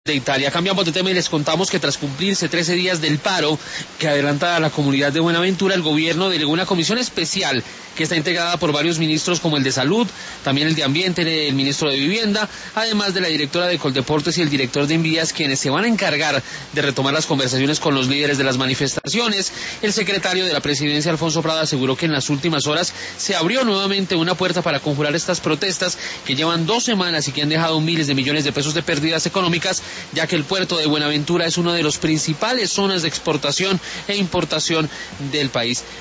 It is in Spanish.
de Italia. Cambiamos de tema y les contamos que tras cumplirse 13 días del paro que adelanta a la comunidad de Buenaventura, el gobierno delegó una comisión especial que está integrada por varios ministros como el de Salud, también el de Ambiente, el ministro de Vivienda, además de la directora de Coldeportes y el director de Envías, quienes se van a encargar de retomar las conversaciones con los líderes de las manifestaciones. El secretario de la Presidencia, Alfonso Prada, aseguró que en las últimas horas se abrió nuevamente una puerta para conjurar estas protestas que llevan 2 semanas y que han dejado miles de millones de pesos de pérdidas económicas, ya que el puerto de Buenaventura es una de las principales zonas de exportación e importación del país.